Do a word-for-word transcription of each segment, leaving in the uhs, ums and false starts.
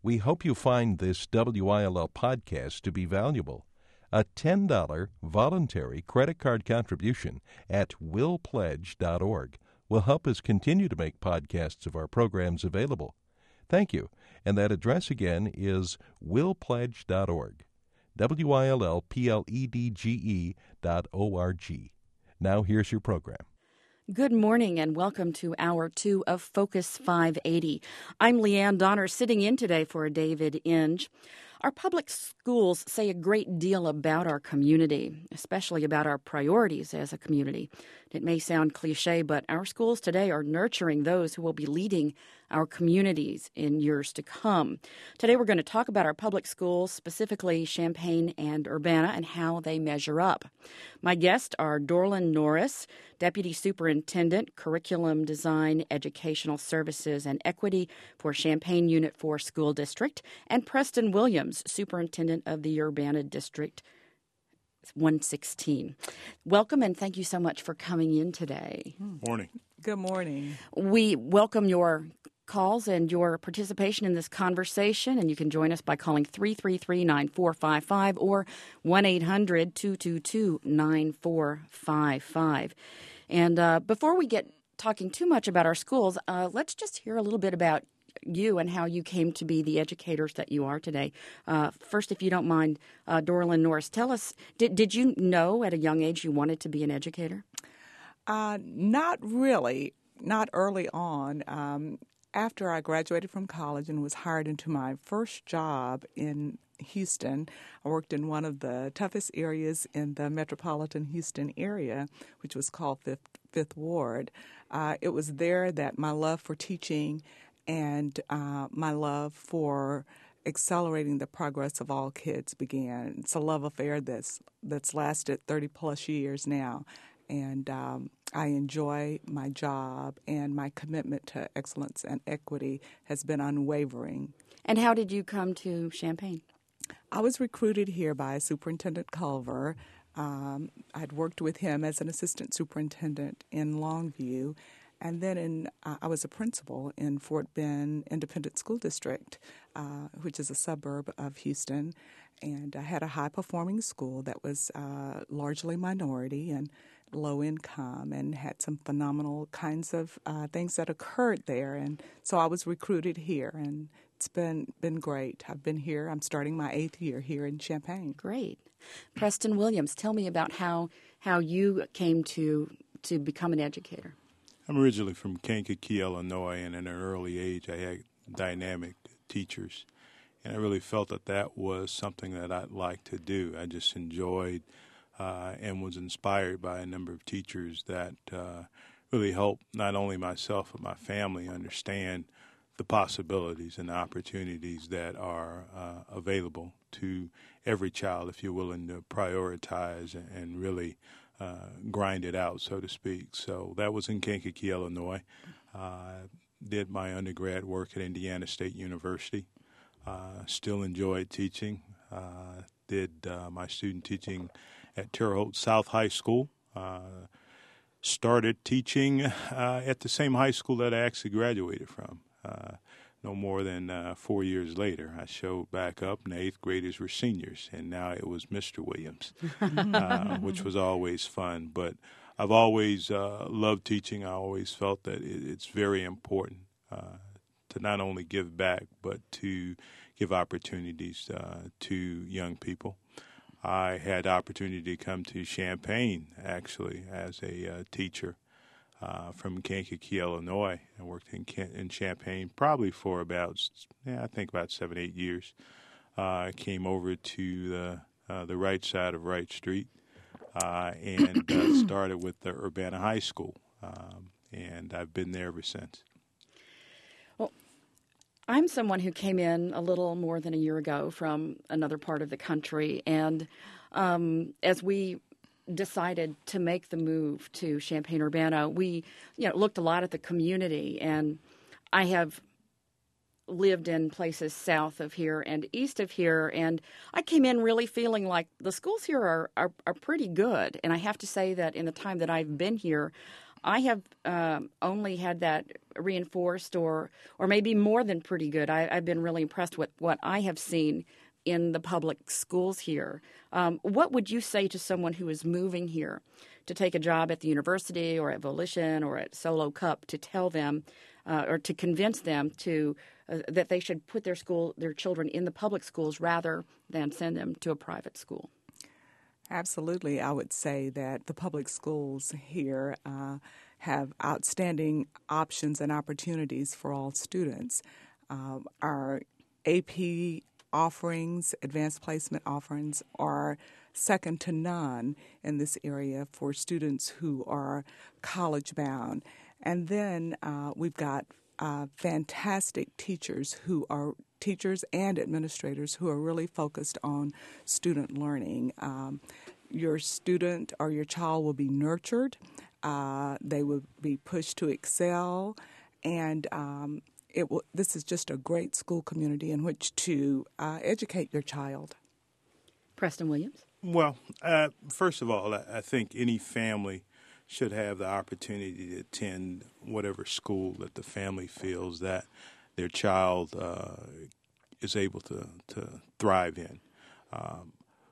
We hope you find this W I L L podcast to be valuable. A ten dollars voluntary credit card contribution at will pledge dot org will help us continue to make podcasts of our programs available. Thank you. And that address again is will pledge dot org. W I L L P L E D G E dot O R G. Now here's your program. Good morning and welcome to Hour two of Focus five eighty. I'm Leanne Donner, sitting in today for David Inge. Our public schools say a great deal about our community, especially about our priorities as a community. It may sound cliche, but our schools today are nurturing those who will be leading our communities in years to come. Today we're going to talk about our public schools, specifically Champaign and Urbana, and how they measure up. My guests are Dorlin Norris, Deputy Superintendent, Curriculum Design, Educational Services, and Equity for Champaign Unit four School District, and Preston Williams, Superintendent of the Urbana District one sixteen. Welcome and thank you so much for coming in today. Morning. Good morning. We welcome your calls and your participation in this conversation, and you can join us by calling three three three, nine four five five or one eight hundred, two two two, nine four five five. And uh, before we get talking too much about our schools, uh, let's just hear a little bit about you and how you came to be the educators that you are today. Uh, first, if you don't mind, uh, Dorlin Norris, tell us, did, did you know at a young age you wanted to be an educator? Uh, not really, not early on. Um, after I graduated from college and was hired into my first job in Houston, I worked in one of the toughest areas in the metropolitan Houston area, which was called Fifth, Fifth Ward. Uh, it was there that my love for teaching and uh, my love for accelerating the progress of all kids began. It's a love affair that's that's lasted thirty plus years now, and um, I enjoy my job, and my commitment to excellence and equity has been unwavering. And how did you come to Champaign? I was recruited here by Superintendent Culver. Um, I'd worked with him as an assistant superintendent in Longview. And then in, uh, I was a principal in Fort Bend Independent School District, uh, which is a suburb of Houston. And I had a high-performing school that was uh, largely minority and low income, and had some phenomenal kinds of uh, things that occurred there. And so I was recruited here, and it's been been great. I've been here. I'm starting my eighth year here in Champaign. Great. Preston Williams, tell me about how how you came to to become an educator. I'm originally from Kankakee, Illinois, and at an early age I had dynamic teachers. And I really felt that that was something that I'd like to do. I just enjoyed uh, and was inspired by a number of teachers that uh, really helped not only myself but my family understand the possibilities and the opportunities that are uh, available to every child if you're willing to prioritize and really Uh, grind it out, so to speak. So that was in Kankakee, Illinois. Uh, did my undergrad work at Indiana State University. Uh, still enjoyed teaching. Uh, did uh, my student teaching at Terre Haute South High School. Uh, started teaching uh, at the same high school that I actually graduated from. Uh, no more than uh, four years later, I showed back up, and the eighth graders were seniors, and now it was Mister Williams, uh, which was always fun. But I've always uh, loved teaching. I always felt that it, it's very important uh, to not only give back, but to give opportunities uh, to young people. I had the opportunity to come to Champaign, actually, as a uh, teacher. Uh, from Kankakee, Illinois. I worked in in Champaign probably for about, yeah, I think about seven, eight years. Uh, I came over to the uh, the right side of Wright Street uh, and uh, started with the Urbana High School, um, and I've been there ever since. Well, I'm someone who came in a little more than a year ago from another part of the country, and um, as we decided to make the move to Champaign-Urbana, we you know looked a lot at the community, and I have lived in places south of here and east of here, and I came in really feeling like the schools here are, are, are pretty good. And I have to say that in the time that I've been here, I have um, only had that reinforced or or maybe more than pretty good. I, I've been really impressed with what I have seen in the public schools here. Um, what would you say to someone who is moving here to take a job at the university or at Volition or at Solo Cup to tell them uh, or to convince them to uh, that they should put their school their children in the public schools rather than send them to a private school? Absolutely. I would say that the public schools here uh, have outstanding options and opportunities for all students. Uh, our A P offerings, advanced placement offerings, are second to none in this area for students who are college-bound. And then uh, we've got uh, fantastic teachers who are teachers and administrators who are really focused on student learning. Um, your student or your child will be nurtured. Uh, they will be pushed to excel, and um, it will, this is just a great school community in which to uh, educate your child. Preston Williams? Well, uh, first of all, I, I think any family should have the opportunity to attend whatever school that the family feels that their child uh, is able to, to thrive in. Um,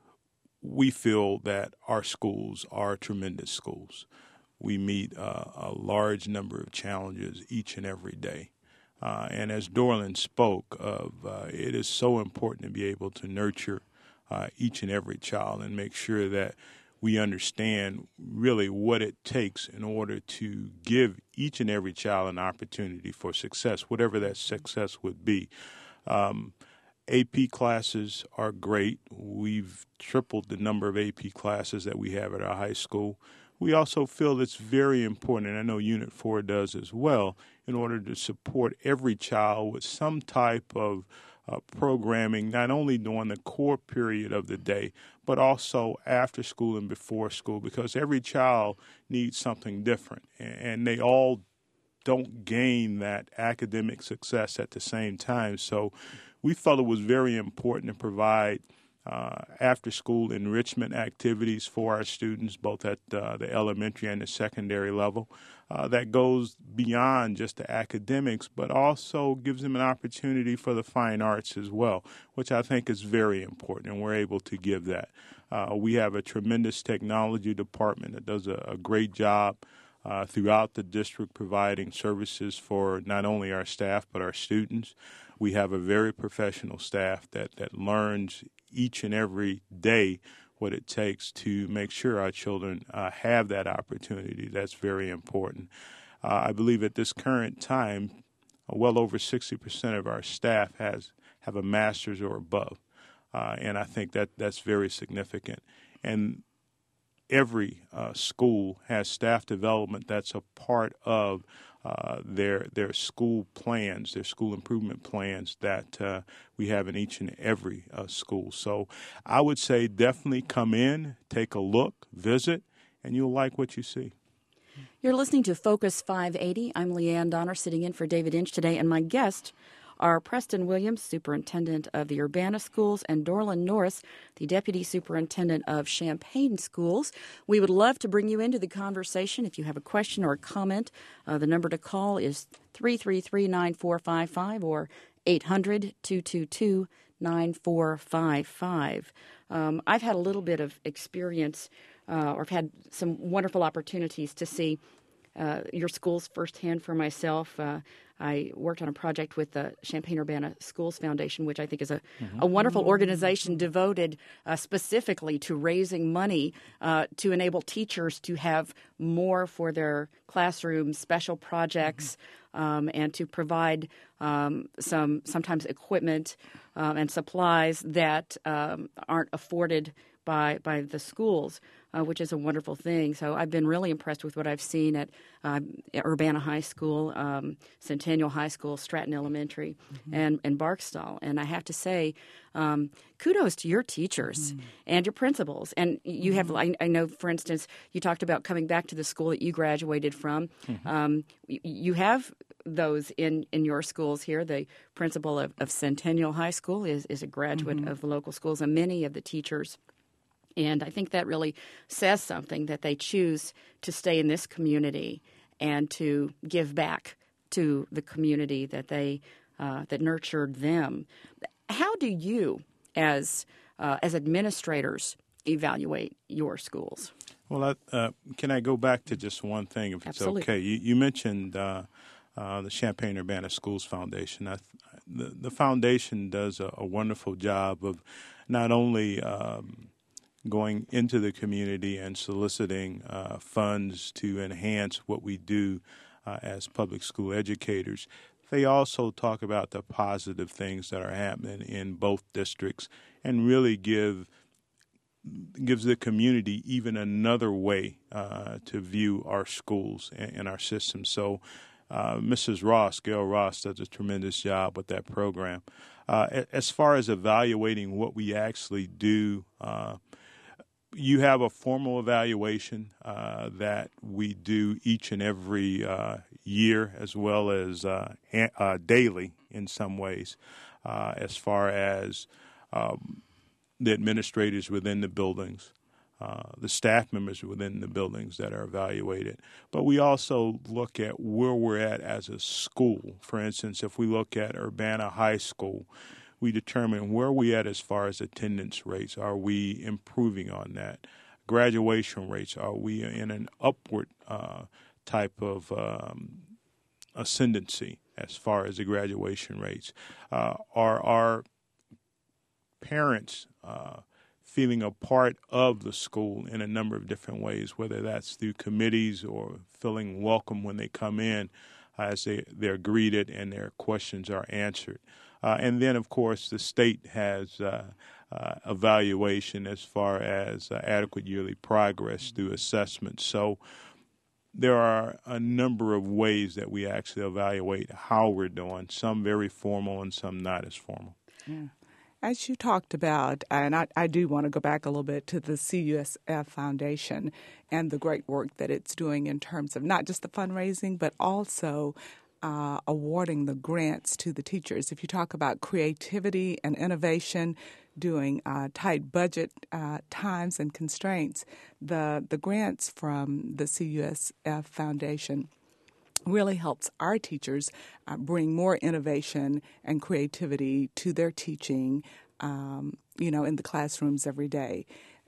we feel that our schools are tremendous schools. We meet uh, a large number of challenges each and every day. Uh, and as Dorland spoke of, uh, it is so important to be able to nurture uh, each and every child and make sure that we understand really what it takes in order to give each and every child an opportunity for success, whatever that success would be. Um, A P classes are great. We've tripled the number of A P classes that we have at our high school. We also feel it's very important, and I know Unit four does as well, in order to support every child with some type of uh, programming, not only during the core period of the day, but also after school and before school, because every child needs something different, and they all don't gain that academic success at the same time. So we felt it was very important to provide uh, after-school enrichment activities for our students, both at uh, the elementary and the secondary level, uh, that goes beyond just the academics, but also gives them an opportunity for the fine arts as well, which I think is very important, and we're able to give that. Uh, we have a tremendous technology department that does a, a great job uh, throughout the district providing services for not only our staff but our students. We have a very professional staff that, that learns each and every day what it takes to make sure our children uh, have that opportunity. That's very important. Uh, I believe at this current time, uh, well over sixty percent of our staff has have a master's or above, uh, and I think that that's very significant. And every uh, school has staff development that's a part of Uh, their their school plans, their school improvement plans that uh, we have in each and every uh, school. So I would say definitely come in, take a look, visit, and you'll like what you see. You're listening to Focus five eighty. I'm Leanne Donner, sitting in for David Inch today, and my guests are Preston Williams, Superintendent of the Urbana Schools, and Dorland Norris, the Deputy Superintendent of Champaign Schools. We would love to bring you into the conversation. If you have a question or a comment, uh, the number to call is three three three, nine four five five or eight hundred, two two two, nine four five five. Um, I've had a little bit of experience, uh, or I've had some wonderful opportunities to see uh, your schools firsthand for myself. Uh, I worked on a project with the Champaign-Urbana Schools Foundation, which I think is a, mm-hmm. a wonderful organization devoted uh, specifically to raising money uh, to enable teachers to have more for their classrooms, special projects, mm-hmm. um, and to provide um, some sometimes equipment um, and supplies that um, aren't afforded by by the schools, uh, which is a wonderful thing. So I've been really impressed with what I've seen at uh, Urbana High School, um, Centennial High School, Stratton Elementary, mm-hmm. and, and Barksdall. And I have to say, um, kudos to your teachers mm-hmm. and your principals. And you mm-hmm. have, I, I know, for instance, you talked about coming back to the school that you graduated from. Mm-hmm. Um, you, you have those in, in your schools here. The principal of, of Centennial High School is, is a graduate mm-hmm. of the local schools, and many of the teachers. And I think that really says something, that they choose to stay in this community and to give back to the community that they uh, that nurtured them. How do you, as uh, as administrators, evaluate your schools? Well, I, uh, can I go back to just one thing, if it's Absolutely. okay? You, you mentioned uh, uh, the Champaign-Urbana Schools Foundation. I, the, the foundation does a, a wonderful job of not only um, going into the community and soliciting uh, funds to enhance what we do uh, as public school educators. They also talk about the positive things that are happening in both districts and really give gives the community even another way uh, to view our schools and, and our system. So uh, Missus Ross, Gail Ross, does a tremendous job with that program. Uh, as far as evaluating what we actually do, uh, you have a formal evaluation uh, that we do each and every uh, year, as well as uh, a- uh, daily in some ways, uh, as far as um, the administrators within the buildings, uh, the staff members within the buildings that are evaluated. But we also look at where we're at as a school. For instance, if we look at Urbana High School, we determine where we at as far as attendance rates. Are we improving on that? Graduation rates, are we in an upward uh, type of um, ascendancy as far as the graduation rates? Uh, are our parents uh, feeling a part of the school in a number of different ways, whether that's through committees or feeling welcome when they come in as they, they're greeted and their questions are answered? Uh, and then, of course, the state has uh, uh, evaluation as far as uh, adequate yearly progress through assessment. So there are a number of ways that we actually evaluate how we're doing, some very formal and some not as formal. Yeah. As you talked about, and I, I do want to go back a little bit to the C U S F Foundation and the great work that it's doing in terms of not just the fundraising, but also uh, awarding the grants to the teachers. If you talk about creativity and innovation, doing uh, tight budget uh, times and constraints, the, the grants from the C U S F Foundation really helps our teachers uh, bring more innovation and creativity to their teaching, um, you know, in the classrooms every day.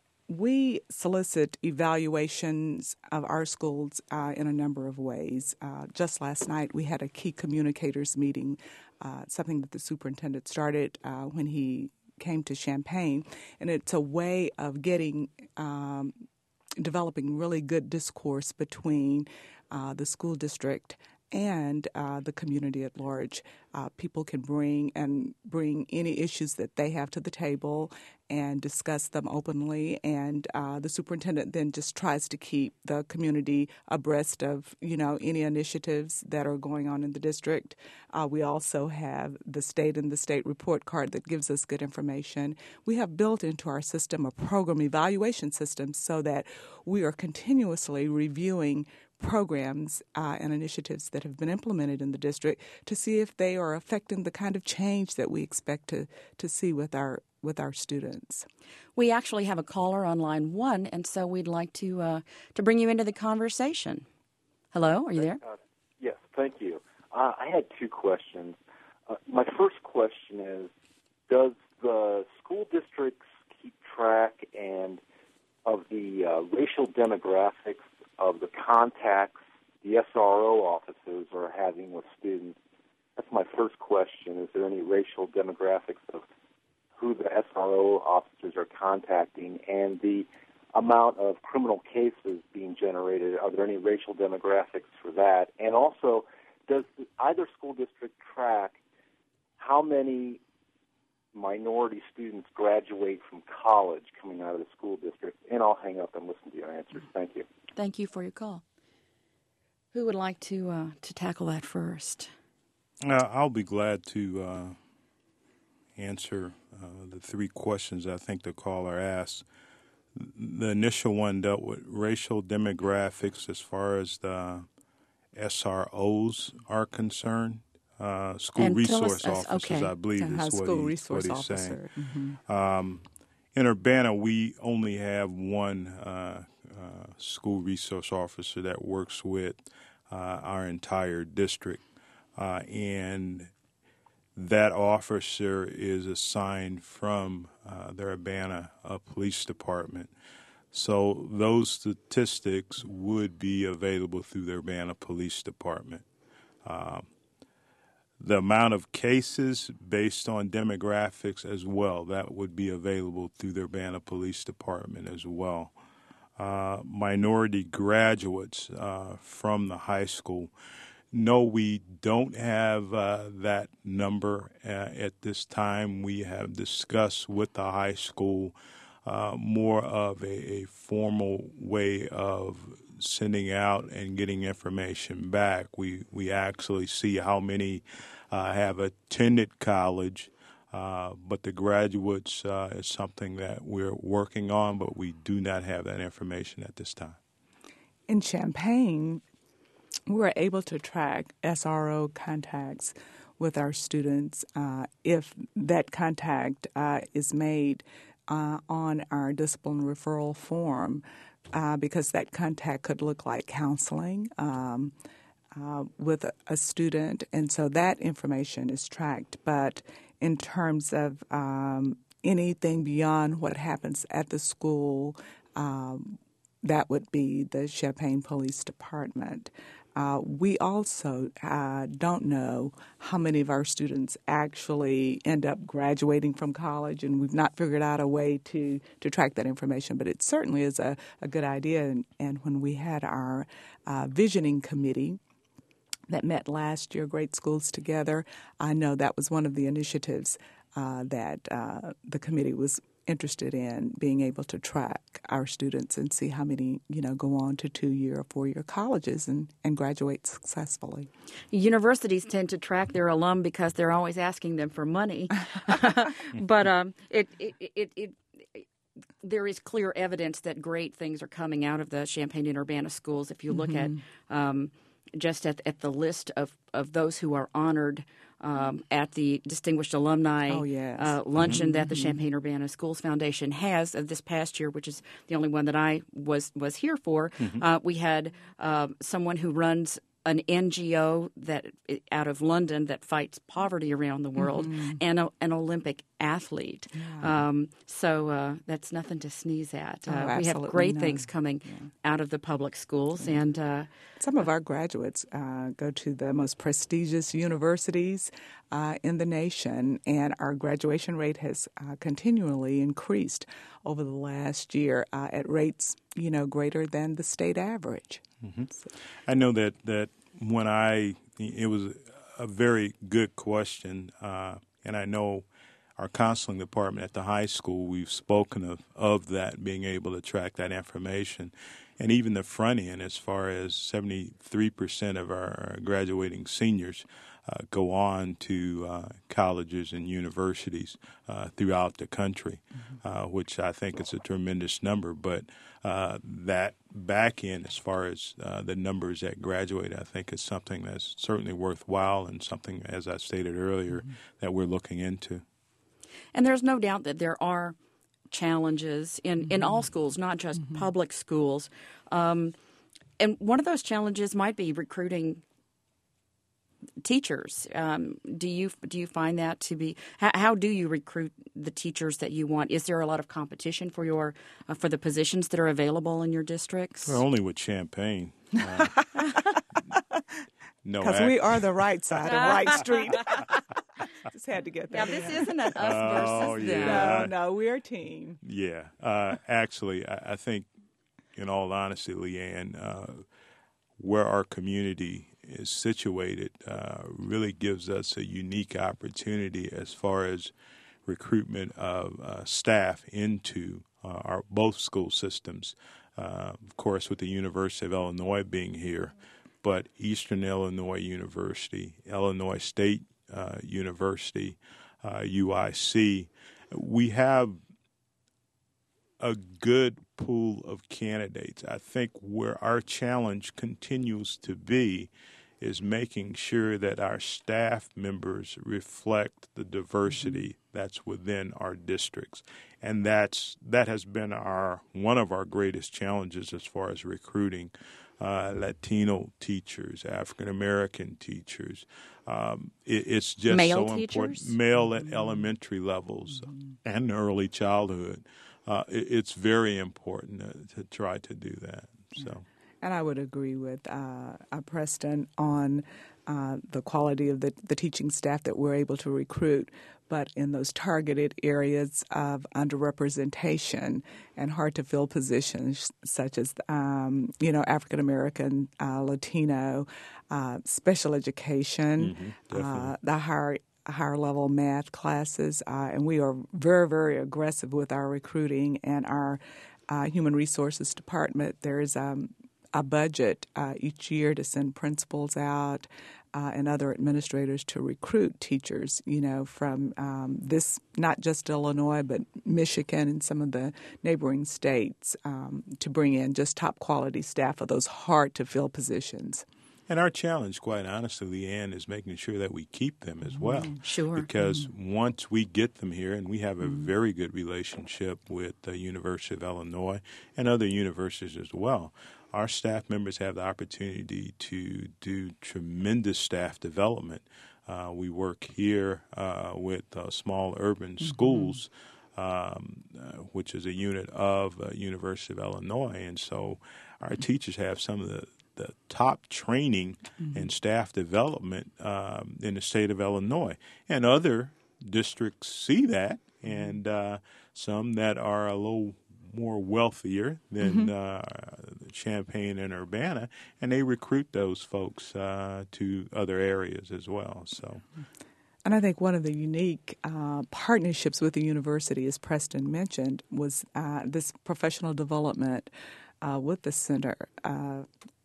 We solicit evaluations of our schools uh, in a number of ways. Uh, just last night, we had a key communicators meeting, uh, something that the superintendent started uh, when he came to Champaign, and it's a way of getting um, developing really good discourse between uh, the school district and uh, the community at large. Uh, people can bring and bring any issues that they have to the table and discuss them openly, and uh, the superintendent then just tries to keep the community abreast of, you know, any initiatives that are going on in the district. Uh, we also have the state and the state report card that gives us good information. We have built into our system a program evaluation system so that we are continuously reviewing programs uh, and initiatives that have been implemented in the district to see if they are affecting the kind of change that we expect to, to see with our with our students. We actually have a caller on line one, and so we'd like to uh, to bring you into the conversation. Hello, are you there? Uh, yes, thank you. Uh, I had two questions. Uh, my first question is, does the school districts keep track and of the uh, racial demographics of the contacts the S R O officers are having with students? That's my first question. Is there any racial demographics of who the S R O officers are contacting and the amount of criminal cases being generated? Are there any racial demographics for that? And also, does either school district track how many minority students graduate from college coming out of the school district? And I'll hang up and listen to your answers. Thank you. Thank you for your call. Who would like to uh, to tackle that first? Uh, I'll be glad to uh, answer uh, the three questions I think the caller asked. The initial one dealt with racial demographics as far as the S R Os are concerned. Uh, school And tell resource us- officers, okay. I believe, Uh-huh, is what, school he, resource what he's officer. saying. Mm-hmm. Um, in Urbana, we only have one uh, uh, school resource officer that works with uh, our entire district. Uh, and that officer is assigned from uh, the Urbana uh, Police Department. So those statistics would be available through the Urbana Police Department. Uh, the amount of cases based on demographics as well, that would be available through the Urbana Police Department as well. Uh, minority graduates uh, from the high school. No, we don't have uh, that number uh, at this time. We have discussed with the high school uh, more of a, a formal way of sending out and getting information back. We we actually see how many uh, have attended college, uh, but the graduates uh, is something that we're working on, but we do not have that information at this time. In Champaign, we were able to track S R O contacts with our students uh, if that contact uh, is made uh, on our discipline referral form, uh, because that contact could look like counseling um, uh, with a, a student, and so that information is tracked. But in terms of um, anything beyond what happens at the school, um, that would be the Champaign Police Department. Uh, we also uh, don't know how many of our students actually end up graduating from college, and we've not figured out a way to, to track that information. But it certainly is a, a good idea. And, and when we had our uh, visioning committee that met last year, Great Schools Together, I know that was one of the initiatives uh, that uh, the committee was interested in, being able to track our students and see how many, you know, go on to two-year or four-year colleges and, and graduate successfully. Universities tend to track their alum because they're always asking them for money. But um, it, it, it, it, it there is clear evidence that great things are coming out of the Champaign and Urbana schools. If you look mm-hmm. at um, just at, at the list of, of those who are honored Um, at the Distinguished Alumni oh, yes. uh, luncheon mm-hmm. that the Champaign-Urbana Schools Foundation has uh, this past year, which is the only one that I was was here for. Mm-hmm. Uh, we had uh, someone who runs an N G O that out of London that fights poverty around the world, mm-hmm. and a, an Olympic athlete. Yeah. Um, so uh, that's nothing to sneeze at. Uh, oh, we have great no. things coming yeah. out of the public schools, yeah. and uh, some of our graduates uh, go to the most prestigious universities uh, in the nation, and our graduation rate has uh, continually increased over the last year uh, at rates, you know, greater than the state average. Mm-hmm. So. I know that, that when I, it was a very good question, uh, and I know our counseling department at the high school, we've spoken of, of that, being able to track that information. And even the front end, as far as seventy-three percent of our graduating seniors uh, go on to uh, colleges and universities uh, throughout the country, mm-hmm. uh, which I think is a tremendous number. But uh, that back end, as far as uh, the numbers that graduate, I think is something that's certainly worthwhile and something, as I stated earlier, mm-hmm. that we're looking into. And there's no doubt that there are challenges in, mm-hmm. in all schools, not just mm-hmm. public schools. Um, and one of those challenges might be recruiting teachers. Um, do you do you find that to be how, how do you recruit the teachers that you want? Is there a lot of competition for your uh, for the positions that are available in your districts? Well, only with Champaign. Uh, no, because we are the right side of Wright Street. Just had to get that. Now, this isn't an us oh, versus yeah. them. No, no, we're a team. Yeah. Uh, actually, I, I think, in all honesty, Leanne, uh, where our community is situated uh, really gives us a unique opportunity as far as recruitment of uh, staff into uh, our both school systems. Uh, of course, with the University of Illinois being here, but Eastern Illinois University, Illinois State uh, University, uh, U I C, we have a good pool of candidates. I think where our challenge continues to be is making sure that our staff members reflect the diversity mm-hmm. that's within our districts. And that's that has been our one of our greatest challenges as far as recruiting uh, Latino teachers, African American teachers. Um, it, it's just Male so teachers? important. Male at elementary levels mm-hmm. and early childhood. Uh, it, it's very important to, to try to do that. So. And I would agree with uh, uh, Preston on uh, the quality of the, the teaching staff that we're able to recruit, but in those targeted areas of underrepresentation and hard-to-fill positions such as, um, you know, African American, uh, Latino, uh, special education, mm-hmm, uh, the higher higher level math classes, uh, and we are very, very aggressive with our recruiting and our uh, human resources department. There's um, a budget uh, each year to send principals out uh, and other administrators to recruit teachers, you know, from um, this, not just Illinois, but Michigan and some of the neighboring states um, to bring in just top quality staff for those hard-to-fill positions. And our challenge, quite honestly, Leanne, is making sure that we keep them as well. Mm, sure. Because mm. once we get them here, and we have a mm. very good relationship with the University of Illinois and other universities as well, our staff members have the opportunity to do tremendous staff development. Uh, we work here uh, with uh, small urban mm-hmm. schools, um, uh, which is a unit of uh, University of Illinois. And so our teachers have some of the the top training mm-hmm. and staff development um, in the state of Illinois. And other districts see that, and uh, some that are a little more wealthier than mm-hmm. uh, Champaign and Urbana, and they recruit those folks uh, to other areas as well. So. And I think one of the unique uh, partnerships with the university, as Preston mentioned, was uh, this professional development uh, with the center. Uh,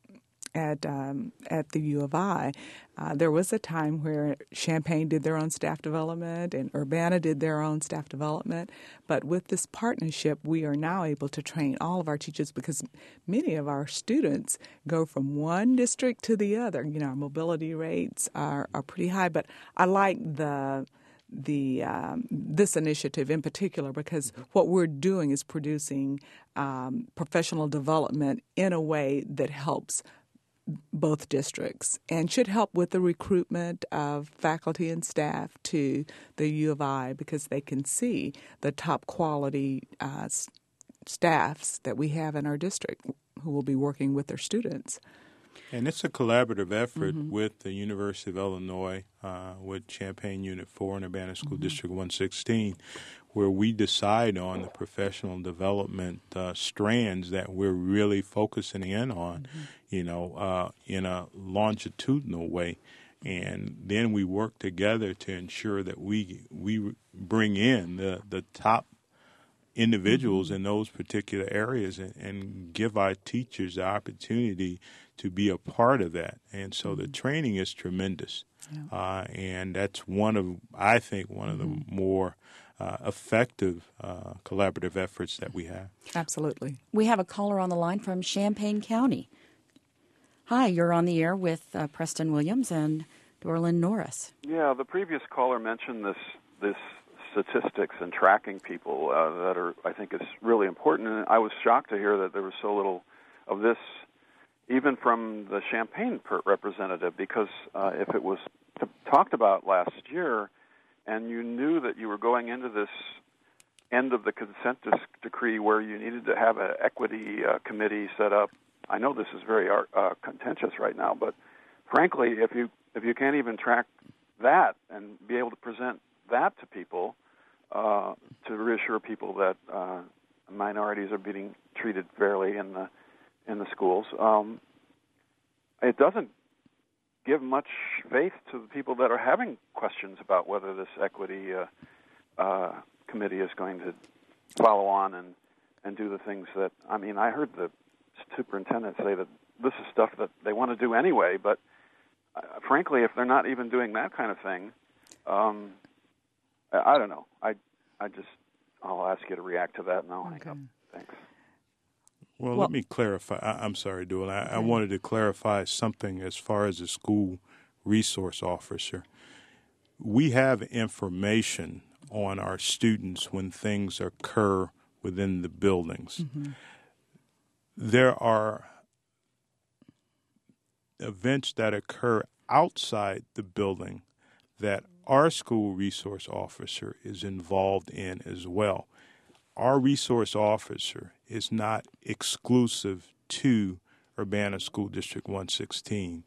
At um, at the U of I, uh, there was a time where Champaign did their own staff development and Urbana did their own staff development. But with this partnership, we are now able to train all of our teachers because many of our students go from one district to the other. You know, our mobility rates are, are pretty high. But I like the the um, this initiative in particular because what we're doing is producing um, professional development in a way that helps both districts and should help with the recruitment of faculty and staff to the U of I because they can see the top quality uh, s- staffs that we have in our district who will be working with their students. And it's a collaborative effort mm-hmm. with the University of Illinois, uh, with Champaign Unit four and Urbana School mm-hmm. District one sixteen, where we decide on the professional development uh, strands that we're really focusing in on, mm-hmm. you know, uh, in a longitudinal way. And then we work together to ensure that we we bring in the, the top individuals mm-hmm. in those particular areas and, and give our teachers the opportunity to be a part of that. And so mm-hmm. the training is tremendous. Yeah. Uh, and that's one of, I think, one mm-hmm. of the more uh, effective uh, collaborative efforts that we have. Absolutely. We have a caller on the line from Champaign County. Hi, you're on the air with uh, Preston Williams and Dorlyn Norris. Yeah, the previous caller mentioned this this statistics and tracking people uh, that are, I think, is really important. And I was shocked to hear that there was so little of this, even from the Champaign representative, because uh, if it was t- talked about last year, and you knew that you were going into this end of the consent decree where you needed to have an equity uh, committee set up. I know this is very uh, contentious right now, but frankly, if you if you can't even track that and be able to present that to people uh, to reassure people that uh, minorities are being treated fairly in the in the schools, um, it doesn't give much faith to the people that are having questions about whether this equity uh, uh, committee is going to follow on and, and do the things that, I mean, I heard the superintendent say that this is stuff that they want to do anyway, but uh, frankly, if they're not even doing that kind of thing, um, I, I don't know. I, I just, I'll ask you to react to that and I'll hang up. Thanks. Well, well, let me clarify. I, I'm sorry, Doyle. I, okay. I wanted to clarify something as far as the school resource officer. We have information on our students when things occur within the buildings. Mm-hmm. There are events that occur outside the building that our school resource officer is involved in as well. Our resource officer is not exclusive to Urbana School District one sixteen.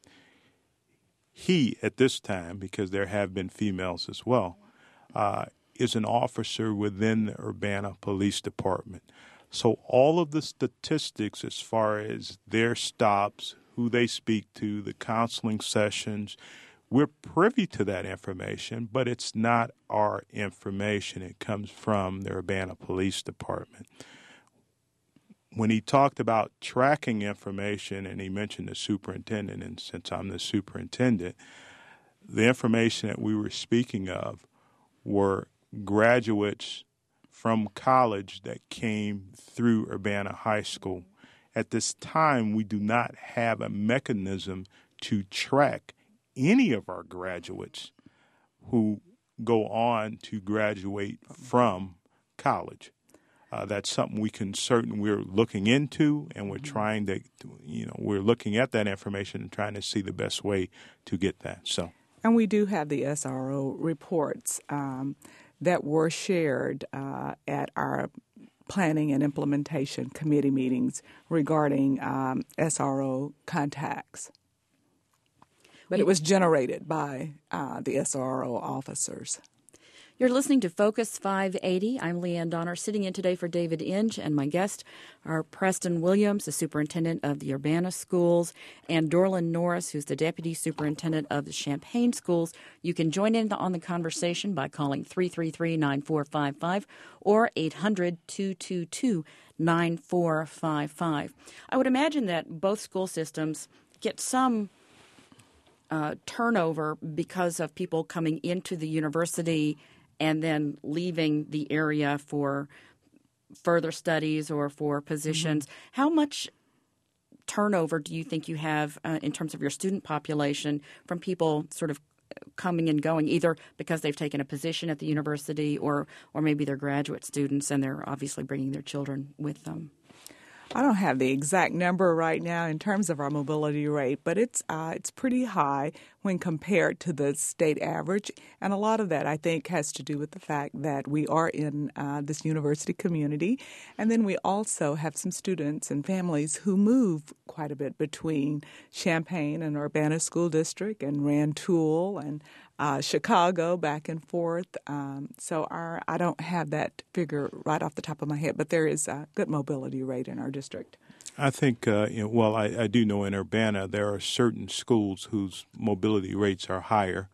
He, at this time, because there have been females as well, uh, is an officer within the Urbana Police Department. So all of the statistics as far as their stops, who they speak to, the counseling sessions, we're privy to that information, but it's not our information. It comes from the Urbana Police Department. When he talked about tracking information, and he mentioned the superintendent, and since I'm the superintendent, the information that we were speaking of were graduates from college that came through Urbana High School. At this time, we do not have a mechanism to track any of our graduates who go on to graduate from college. Uh, that's something we can certain we're looking into, and we're trying to, you know, we're looking at that information and trying to see the best way to get that. So, and we do have the S R O reports um, that were shared uh, at our planning and implementation committee meetings regarding um, S R O contacts. But it was generated by uh, the S R O officers. You're listening to Focus five eighty. I'm Leanne Donner, sitting in today for David Inge, and my guests are Preston Williams, the superintendent of the Urbana schools, and Dorlin Norris, who's the deputy superintendent of the Champaign schools. You can join in on the conversation by calling three three three, nine four five five or eight hundred, two two two, nine four five five. I would imagine that both school systems get some uh, turnover because of people coming into the university and then leaving the area for further studies or for positions. Mm-hmm. How much turnover do you think you have uh, in terms of your student population from people sort of coming and going, either because they've taken a position at the university or, or maybe they're graduate students and they're obviously bringing their children with them? I don't have the exact number right now in terms of our mobility rate, but it's uh, it's pretty high when compared to the state average. And a lot of that, I think, has to do with the fact that we are in uh, this university community. And then we also have some students and families who move quite a bit between Champaign and Urbana School District and Rantoul and Uh, Chicago, back and forth. Um, so our I don't have that figure right off the top of my head, but there is a good mobility rate in our district. I think, uh, you know, well, I, I do know in Urbana there are certain schools whose mobility rates are higher,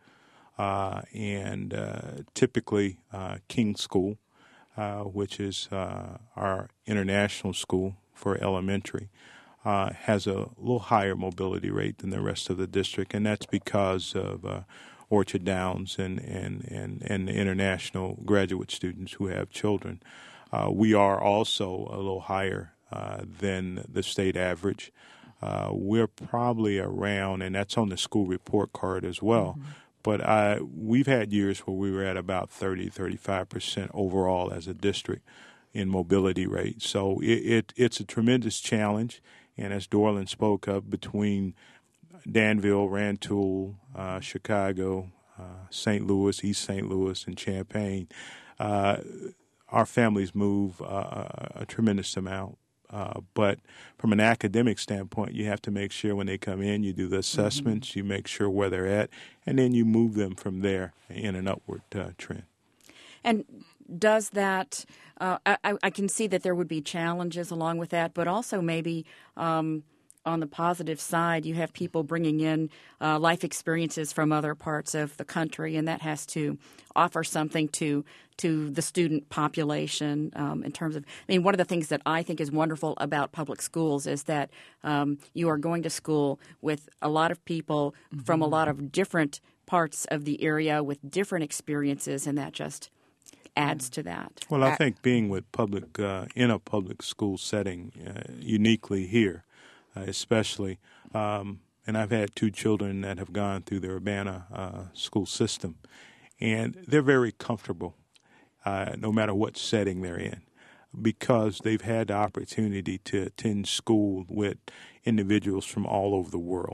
uh, and uh, typically uh, King School, uh, which is uh, our international school for elementary, uh, has a little higher mobility rate than the rest of the district, and that's because of uh, Orchard Downs and, and, and, and the international graduate students who have children. Uh, we are also a little higher uh, than the state average. Uh, we're probably around, and that's on the school report card as well, mm-hmm. but I, we've had years where we were at about thirty, thirty-five percent overall as a district in mobility rate. So it, it it's a tremendous challenge, and as Dorlin spoke of, between Danville, Rantoul, uh, Chicago, uh, Saint Louis, East Saint Louis, and Champaign, uh, our families move uh, a tremendous amount. Uh, but from an academic standpoint, you have to make sure when they come in, you do the assessments, mm-hmm. you make sure where they're at, and then you move them from there in an upward uh, trend. And does that uh, – I, I can see that there would be challenges along with that, but also maybe um, – on the positive side, you have people bringing in uh, life experiences from other parts of the country, and that has to offer something to to the student population um, in terms of – I mean, one of the things that I think is wonderful about public schools is that um, you are going to school with a lot of people mm-hmm. from a lot of different parts of the area with different experiences, and that just adds to that. Well, I think being with public uh, in a public school setting uh, uniquely here, Uh, especially, um, and I've had two children that have gone through the Urbana uh, school system, and they're very comfortable uh, no matter what setting they're in, because they've had the opportunity to attend school with individuals from all over the world.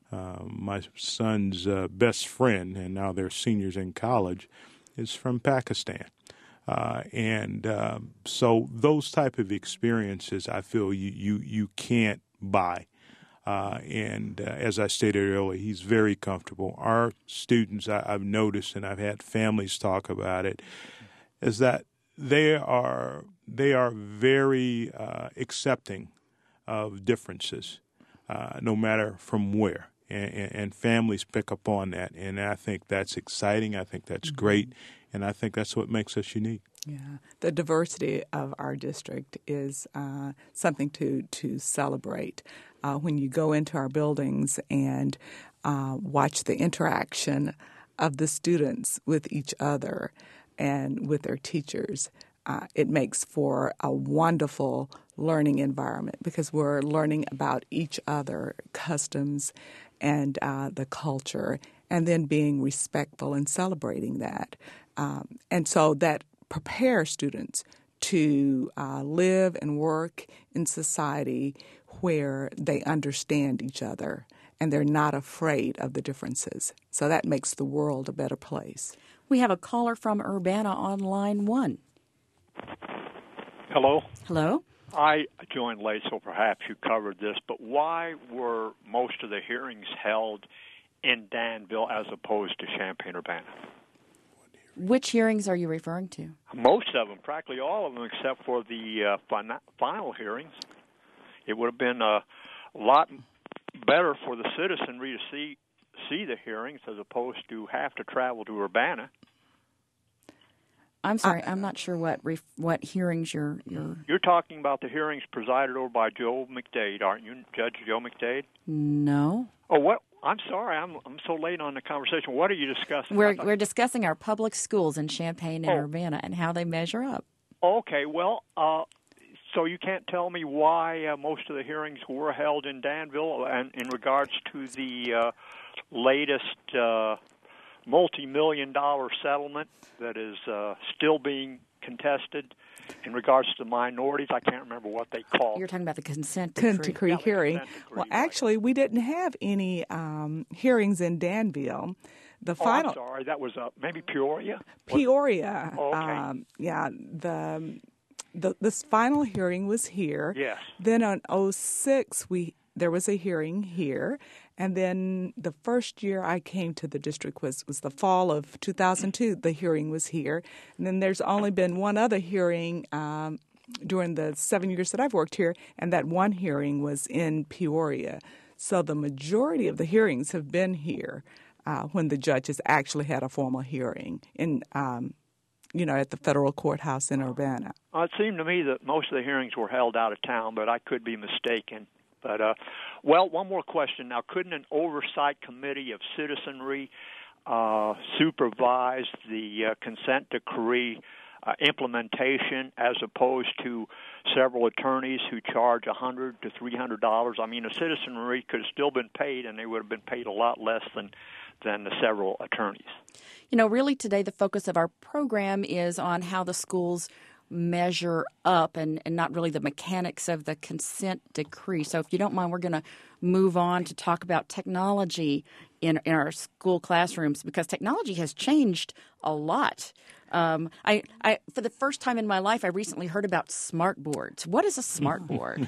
Uh, my son's uh, best friend, and now they're seniors in college, is from Pakistan. Uh, and uh, so those type of experiences, I feel you, you, you can't buy. Uh, and uh, as I stated earlier, he's very comfortable. Our students, I, I've noticed, and I've had families talk about it, is that they are they are very uh, accepting of differences, uh, no matter from where. And, and, and families pick up on that. And I think that's exciting. I think that's mm-hmm. great. And I think that's what makes us unique. Yeah, the diversity of our district is uh, something to, to celebrate. Uh, when you go into our buildings and uh, watch the interaction of the students with each other and with their teachers, uh, it makes for a wonderful learning environment because we're learning about each other, customs, and uh, the culture, and then being respectful and celebrating that. Um, and so that prepares students to uh, live and work in society where they understand each other and they're not afraid of the differences. So that makes the world a better place. We have a caller from Urbana on line one. Hello. Hello. I joined late, so perhaps you covered this, but why were most of the hearings held in Danville as opposed to Champaign-Urbana? Which hearings are you referring to? Most of them, practically all of them, except for the uh, fin- final hearings. It would have been a lot better for the citizenry to see see the hearings as opposed to have to travel to Urbana. I'm sorry, I'm not sure what ref- what hearings you're, you're... You're talking about the hearings presided over by Joe McDade, aren't you, Judge Joe McDade? No. Oh, what? I'm sorry, I'm I'm so late on the conversation. What are you discussing? We're we're discussing our public schools in Champaign and oh. Urbana and how they measure up. Okay, well, uh, so you can't tell me why uh, most of the hearings were held in Danville and in regards to the uh, latest uh, multi-million dollar settlement that is uh, still being contested in regards to minorities. I can't remember what they call it. You're talking about the consent decree, consent decree yeah, hearing. Consent decree, well, right. actually, we didn't have any um, hearings in Danville. The oh, final, I'm sorry, that was uh, maybe Peoria? Peoria. Oh, okay. Um, yeah, the, the this final hearing was here. Yes. Then on oh six, we there was a hearing here. And then the first year I came to the district was, was the fall of two thousand two. The hearing was here. And then there's only been one other hearing um, during the seven years that I've worked here, and that one hearing was in Peoria. So the majority of the hearings have been here uh, when the judges actually had a formal hearing in, um, you know, at the federal courthouse in Urbana. Well, it seemed to me that most of the hearings were held out of town, but I could be mistaken. But, uh, well, one more question. Now, couldn't an oversight committee of citizenry uh, supervise the uh, consent decree uh, implementation as opposed to several attorneys who charge one hundred dollars to three hundred dollars? I mean, the citizenry could have still been paid, and they would have been paid a lot less than, than the several attorneys. You know, really today the focus of our program is on how the schools measure up and, and not really the mechanics of the consent decree. So if you don't mind, we're going to move on to talk about technology in, in our school classrooms because technology has changed a lot. Um, I, I, for the first time in my life, I recently heard about smart boards. What is a smart board?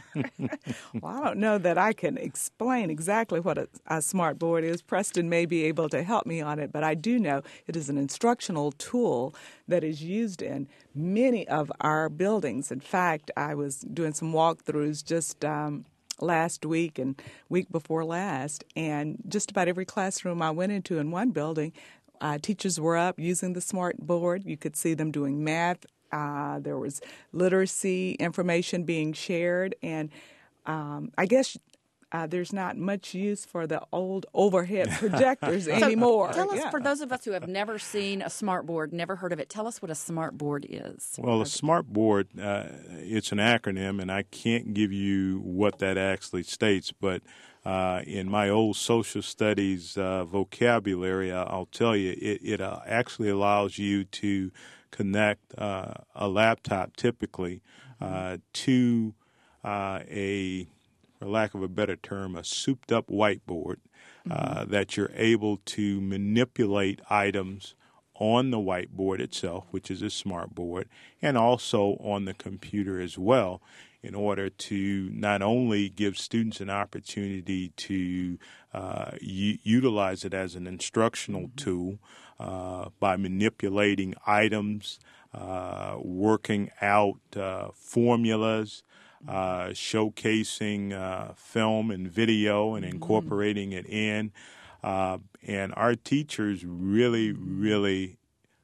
Well, I don't know that I can explain exactly what a, a smart board is. Preston may be able to help me on it, but I do know it is an instructional tool that is used in many of our buildings. In fact, I was doing some walkthroughs just um, last week and week before last, and just about every classroom I went into in one building, Uh, teachers were up using the smart board. You could see them doing math. Uh, there was literacy information being shared. And um, I guess uh, there's not much use for the old overhead projectors so anymore. Tell us, yeah. for those of us who have never seen a smart board, never heard of it, tell us what a smart board is. Well, a smart board, uh, it's an acronym, and I can't give you what that actually states, but Uh, in my old social studies uh, vocabulary, I'll tell you, it, it uh, actually allows you to connect uh, a laptop typically uh, to uh, a, for lack of a better term, a souped-up whiteboard. uh, mm-hmm. that you're able to manipulate items on the whiteboard itself, which is a smart board, and also on the computer as well, in order to not only give students an opportunity to uh, u- utilize it as an instructional mm-hmm. tool uh, by manipulating items, uh, working out uh, formulas, uh, showcasing uh, film and video and incorporating mm-hmm. it in. Uh, and our teachers really, really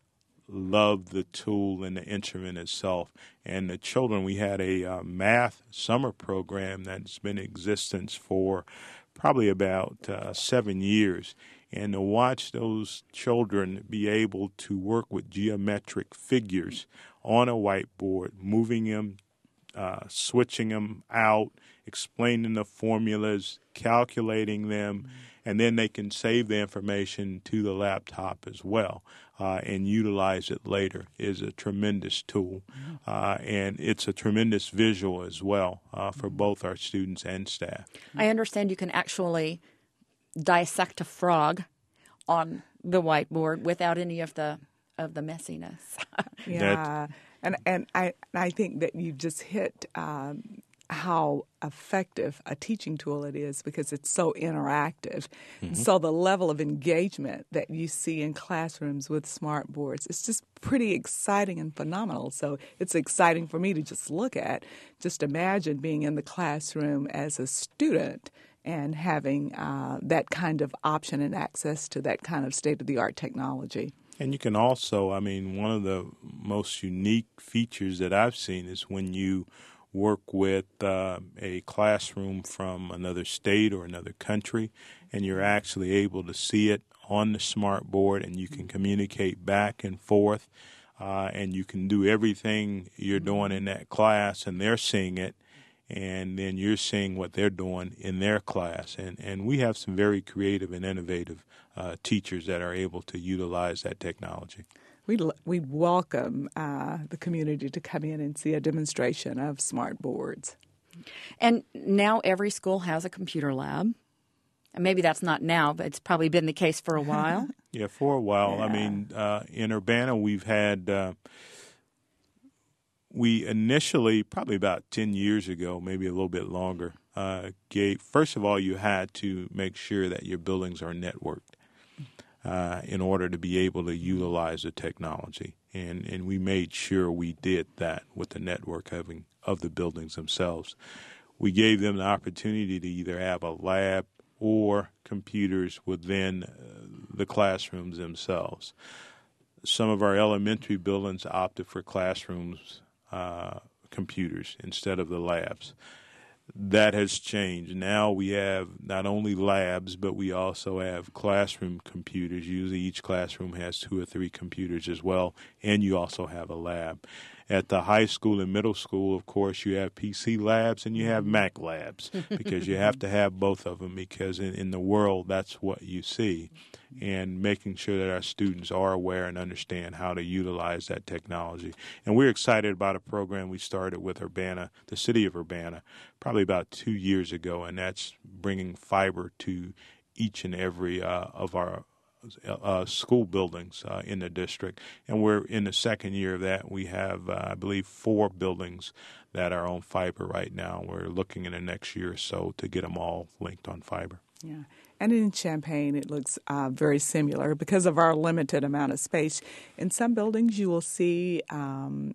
love the tool and the instrument itself. And the children, we had a uh, math summer program that's been in existence for probably about uh, seven years. And to watch those children be able to work with geometric figures on a whiteboard, moving them, uh, switching them out, explaining the formulas, calculating them, mm-hmm. and then they can save the information to the laptop as well uh, and utilize it later is a tremendous tool. Mm-hmm. Uh, and it's a tremendous visual as well uh, for mm-hmm. both our students and staff. I understand you can actually dissect a frog on the whiteboard without any of the of the messiness. yeah, and and I I think that you just hit um, how effective a teaching tool it is because it's so interactive. Mm-hmm. So the level of engagement that you see in classrooms with smart boards is just pretty exciting and phenomenal. So it's exciting for me to just look at. Just imagine being in the classroom as a student and having uh, that kind of option and access to that kind of state-of-the-art technology. And you can also, I mean, one of the most unique features that I've seen is when you work with uh, a classroom from another state or another country, and you're actually able to see it on the smart board, and you can communicate back and forth, uh, and you can do everything you're doing in that class, and they're seeing it, and then you're seeing what they're doing in their class. And, and we have some very creative and innovative uh, teachers that are able to utilize that technology. We'd, we'd welcome uh, the community to come in and see a demonstration of smart boards. And now every school has a computer lab. And maybe that's not now, but it's probably been the case for a while. yeah, for a while. Yeah. I mean, uh, in Urbana, we've had... Uh, We initially, probably about ten years ago, maybe a little bit longer, uh, gave, first of all, you had to make sure that your buildings are networked uh, in order to be able to utilize the technology. And, and we made sure we did that with the network having, of the buildings themselves. We gave them the opportunity to either have a lab or computers within uh, the classrooms themselves. Some of our elementary buildings opted for classrooms Uh, computers instead of the labs. That has changed. Now we have not only labs, but we also have classroom computers. Usually each classroom has two or three computers as well, and you also have a lab. At the high school and middle school, of course, you have P C labs and you have Mac labs because you have to have both of them because in, in the world, that's what you see. And making sure that our students are aware and understand how to utilize that technology. And we're excited about a program we started with Urbana, the city of Urbana, probably about two years ago, and that's bringing fiber to each and every uh, of our Uh, school buildings uh, in the district. And we're in the second year of that. We have, uh, I believe, four buildings that are on fiber right now. We're looking in the next year or so to get them all linked on fiber. Yeah. And in Champaign, it looks uh, very similar because of our limited amount of space. In some buildings, you will see um,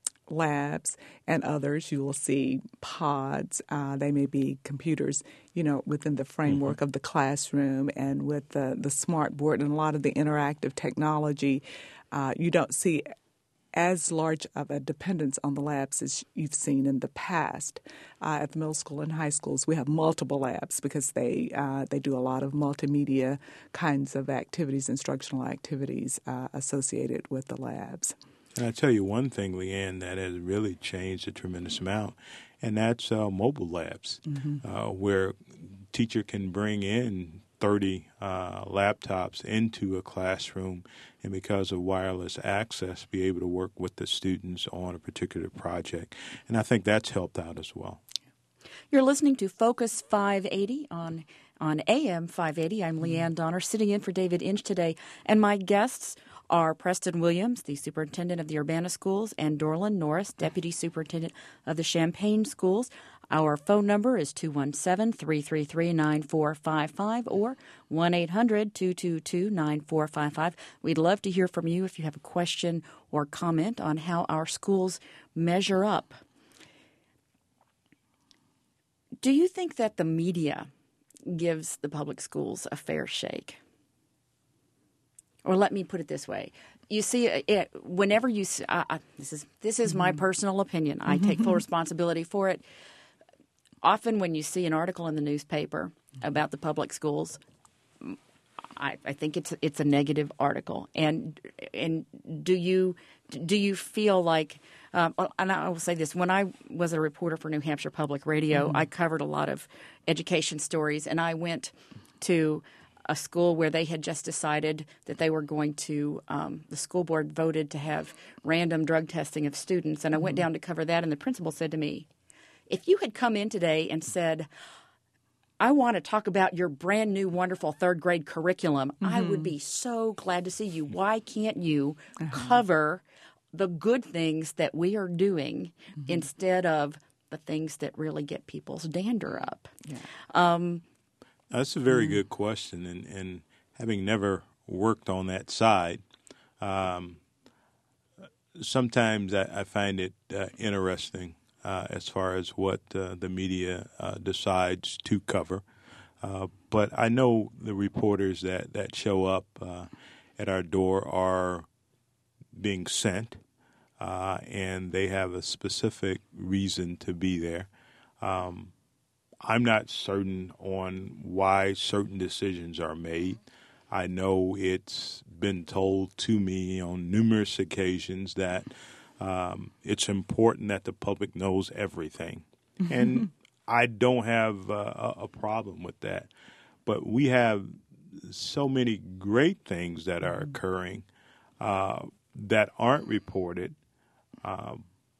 labs, and others you will see pods. Uh, they may be computers, you know, within the framework mm-hmm. of the classroom and with the, the smart board and a lot of the interactive technology. Uh, you don't see as large of a dependence on the labs as you've seen in the past. Uh, at the middle school and high schools, we have multiple labs because they uh, they do a lot of multimedia kinds of activities, instructional activities uh, associated with the labs. And I tell you one thing, Leanne, that has really changed a tremendous amount, and that's uh, mobile labs, mm-hmm. uh, where teacher can bring in thirty uh, laptops into a classroom, and because of wireless access, be able to work with the students on a particular project. And I think that's helped out as well. You're listening to Focus five eighty on on A M five eighty. I'm Leanne Donner, sitting in for David Inge today, and my guests are Preston Williams, the superintendent of the Urbana Schools, and Dorlin Norris, deputy superintendent of the Champaign Schools. Our phone number is two one seven, three three three, nine four five five or one eight hundred, two two two, nine four five five. We'd love to hear from you if you have a question or comment on how our schools measure up. Do you think that the media gives the public schools a fair shake? Or let me put it this way. You see, it, whenever you – uh, this is this is my personal opinion. I take full responsibility for it. Often when you see an article in the newspaper about the public schools, I, I think it's it's a negative article. And and do you do you feel like um, – and I will say this. When I was a reporter for New Hampshire Public Radio, mm-hmm. I covered a lot of education stories, and I went to – a school where they had just decided that they were going to um, – the school board voted to have random drug testing of students. And I went down to cover that, and the principal said to me, if you had come in today and said, I want to talk about your brand new wonderful third grade curriculum, mm-hmm. I would be so glad to see you. Why can't you uh-huh. cover the good things that we are doing mm-hmm. instead of the things that really get people's dander up? Yeah. Um That's a very good question, and, and having never worked on that side, um, sometimes I, I find it uh, interesting uh, as far as what uh, the media uh, decides to cover. Uh, but I know the reporters that, that show up uh, at our door are being sent, uh, and they have a specific reason to be there. Um I'm not certain on why certain decisions are made. I know it's been told to me on numerous occasions that um, it's important that the public knows everything. And I don't have uh, a problem with that. But we have so many great things that are occurring uh, that aren't reported. Uh,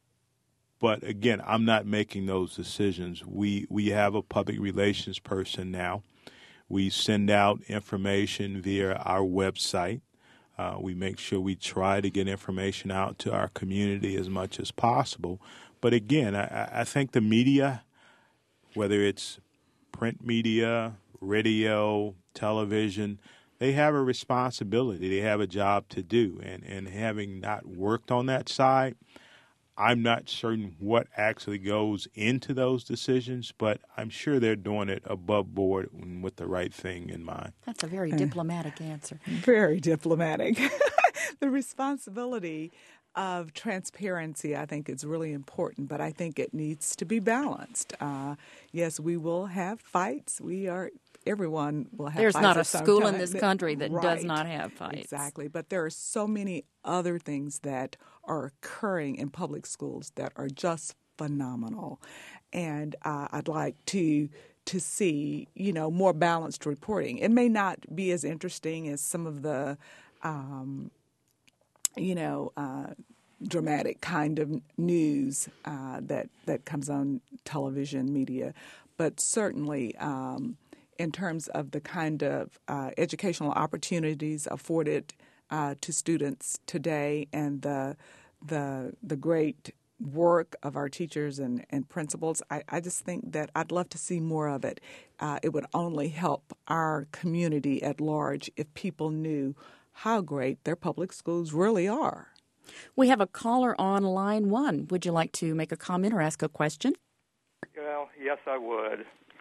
But again, I'm not making those decisions. We we have a public relations person now. We send out information via our website. Uh, we make sure we try to get information out to our community as much as possible. But again, I, I think the media, whether it's print media, radio, television, they have a responsibility. They have a job to do. And, and having not worked on that side, I'm not certain what actually goes into those decisions, but I'm sure they're doing it above board and with the right thing in mind. That's a very diplomatic answer. Very diplomatic. The responsibility of transparency, I think, is really important, but I think it needs to be balanced. Uh, yes, we will have fights. We are Everyone will have There's fights. There's not a school time. in this country that right. does not have fights. Exactly. But there are so many other things that are occurring in public schools that are just phenomenal. And uh, I'd like to to see, you know, more balanced reporting. It may not be as interesting as some of the, um, you know, uh, dramatic kind of news uh, that, that comes on television media, but certainly um, in terms of the kind of uh, educational opportunities afforded uh, to students today and the the the great work of our teachers and, and principals, I, I just think that I'd love to see more of it. Uh, it would only help our community at large if people knew how great their public schools really are. We have a caller on line one. Would you like to make a comment or ask a question? Well, yes, I would.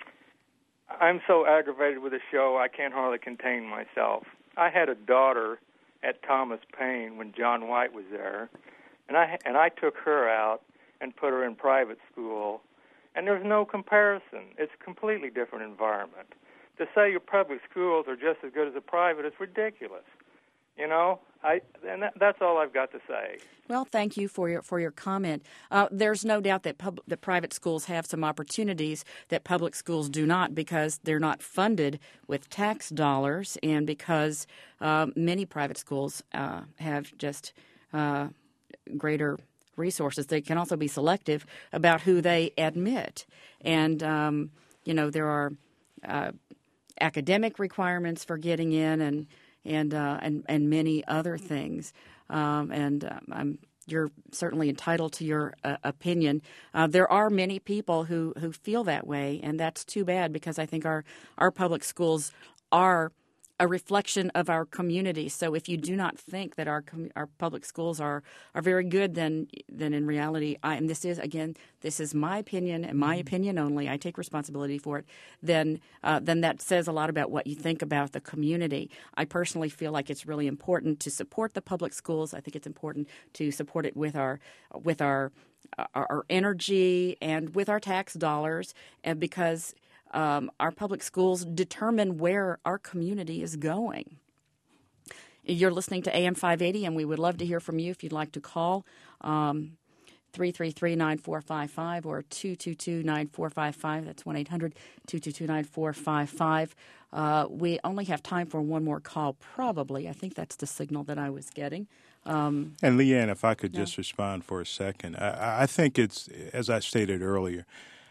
I'm so aggravated with the show, I can't hardly contain myself. I had a daughter at Thomas Paine when John White was there, and I and I took her out and put her in private school, and there's no comparison. It's a completely different environment. To say your public schools are just as good as the private is ridiculous. You know, I and that, that's all I've got to say. Well, thank you for your for your comment. Uh, there's no doubt that pub, the private schools have some opportunities that public schools do not, because they're not funded with tax dollars, and because uh, many private schools uh, have just uh, greater resources. They can also be selective about who they admit, and um, you know there are. Uh, academic requirements for getting in, and and uh, and and many other things. Um, and um, I'm. You're certainly entitled to your uh, opinion. Uh, there are many people who, who feel that way, and that's too bad, because I think our, our public schools are a reflection of our community. So if you do not think that our com- our public schools are, are very good, then then in reality, I, and this is, again, this is my opinion and my opinion only, I take responsibility for it, then, uh, then that says a lot about what you think about the community. I personally feel like it's really important to support the public schools. I think it's important to support it with our with our our, our energy and with our tax dollars, and because Um, our public schools determine where our community is going. You're listening to A M five eighty, and we would love to hear from you if you'd like to call um, three three three, nine four five five or two two two, nine four five five. That's one eight hundred, two two two, nine four five five. Uh, we only have time for one more call, probably. I think that's the signal that I was getting. Um, and Leanne, if I could yeah. just respond for a second. I, I think it's, as I stated earlier,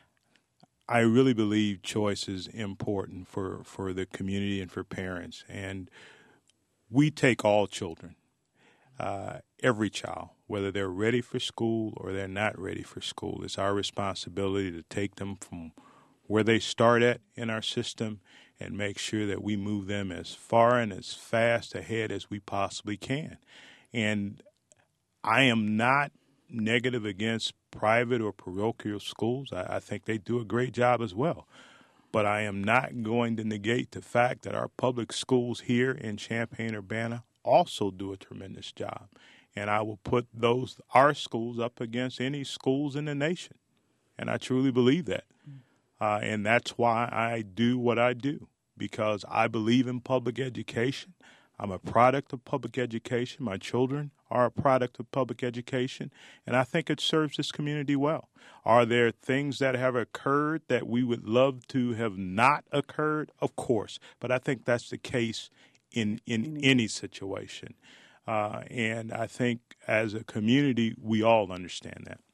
I really believe choice is important for, for the community and for parents. And we take all children, uh, every child, whether they're ready for school or they're not ready for school. It's our responsibility to take them from where they start at in our system and make sure that we move them as far and as fast ahead as we possibly can. And I am not negative against private or parochial schools. I, I think they do a great job as well. But I am not going to negate the fact that our public schools here in Champaign-Urbana also do a tremendous job. And I will put those our schools up against any schools in the nation. And I truly believe that. Uh, and that's why I do what I do, because I believe in public education. I'm a product of public education. My children are a product of public education, and I think it serves this community well. Are there things that have occurred that we would love to have not occurred? Of course, but I think that's the case in, in any situation. Uh, and I think as a community, we all understand that.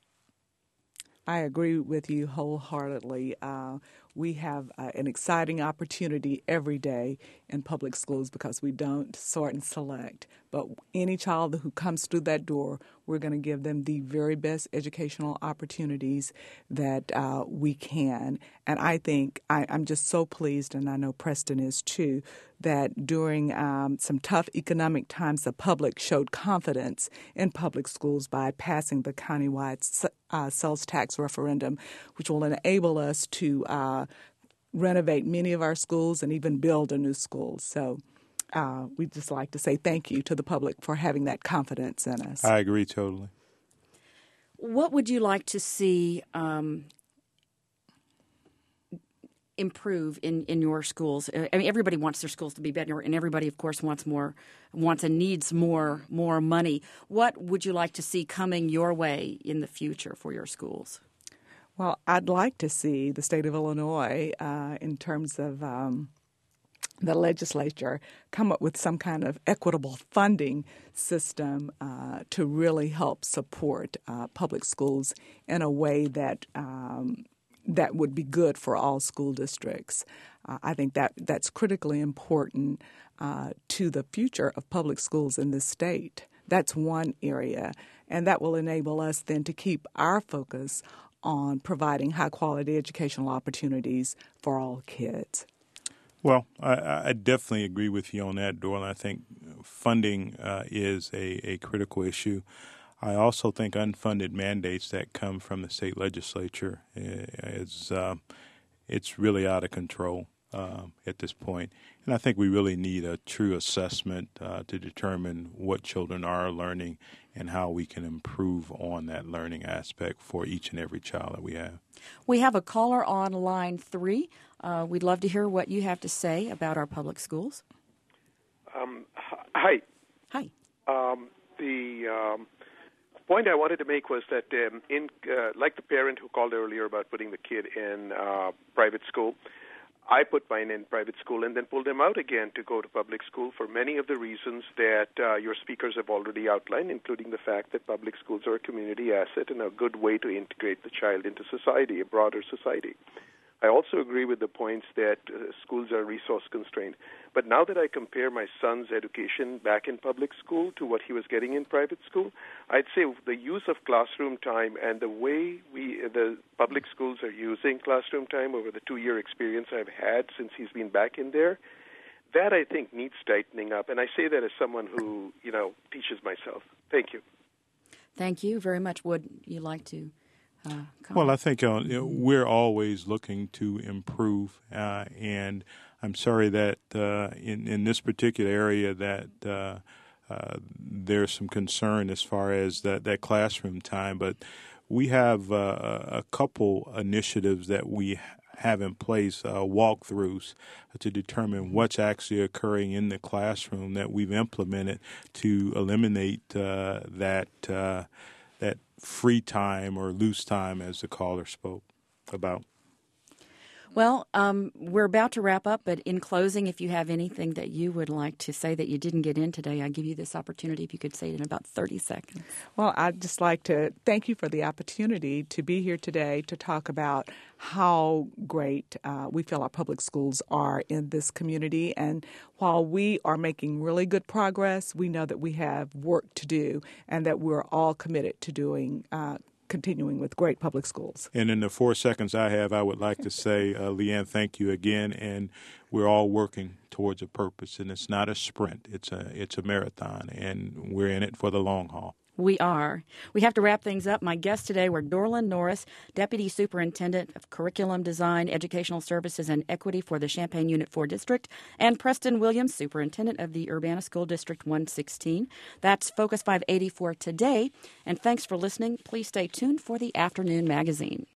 I agree with you wholeheartedly. Uh, we have uh, an exciting opportunity every day in public schools because we don't sort and select. But any child who comes through that door, we're going to give them the very best educational opportunities that uh, we can. And I think I, I'm just so pleased, and I know Preston is too, that during um, some tough economic times, the public showed confidence in public schools by passing the countywide uh, sales tax referendum, which will enable us to uh, renovate many of our schools and even build a new school. So uh, we'd just like to say thank you to the public for having that confidence in us. I agree totally. What would you like to see um, improve in, in your schools? I mean, everybody wants their schools to be better, and everybody, of course, wants more, wants and needs more, more money. What would you like to see coming your way in the future for your schools? Well, I'd like to see the state of Illinois, uh, in terms of um, the legislature, come up with some kind of equitable funding system uh, to really help support uh, public schools in a way that um, that would be good for all school districts. Uh, I think that that's critically important uh, to the future of public schools in this state. That's one area, and that will enable us then to keep our focus on providing high-quality educational opportunities for all kids. Well, I, I definitely agree with you on that, Doyle. I think funding uh, is a, a critical issue. I also think unfunded mandates that come from the state legislature is uh, it's really out of control uh, at this point. And I think we really need a true assessment uh, to determine what children are learning and how we can improve on that learning aspect for each and every child that we have. We have a caller on line three. Uh, we'd love to hear what you have to say about our public schools. Um, hi. Hi. Um, the um, point I wanted to make was that, um, in uh, like the parent who called earlier about putting the kid in uh, private school, I put mine in private school and then pulled them out again to go to public school for many of the reasons that uh, your speakers have already outlined, including the fact that public schools are a community asset and a good way to integrate the child into society, a broader society. I also agree with the points that uh, schools are resource constrained. But now that I compare my son's education back in public school to what he was getting in private school, I'd say the use of classroom time and the way we, the public schools are using classroom time over the two-year experience I've had since he's been back in there, that I think needs tightening up. And I say that as someone who, you know, teaches myself. Thank you. Thank you very much. Would you like to uh, comment? Well, I think uh, you know, we're always looking to improve, uh, and I'm sorry that uh, in, in this particular area that uh, uh, there's some concern as far as that, that classroom time, but we have uh, a couple initiatives that we have in place, uh, walkthroughs to determine what's actually occurring in the classroom that we've implemented to eliminate uh, that uh, that free time or loose time, as the caller spoke about. Well, um, we're about to wrap up, but in closing, if you have anything that you would like to say that you didn't get in today, I give you this opportunity if you could say it in about thirty seconds. Well, I'd just like to thank you for the opportunity to be here today to talk about how great uh, we feel our public schools are in this community. And while we are making really good progress, we know that we have work to do and that we're all committed to doing uh continuing with great public schools. And in the four seconds I have, I would like to say, uh, Leanne, thank you again. And we're all working towards a purpose, and it's not a sprint. It's a it's a marathon, and we're in it for the long haul. We are. We have to wrap things up. My guests today were Dorland Norris, Deputy Superintendent of Curriculum Design, Educational Services, and Equity for the Champaign Unit four District, and Preston Williams, Superintendent of the Urbana School District one sixteen. That's Focus five eighty for today, and thanks for listening. Please stay tuned for the Afternoon Magazine.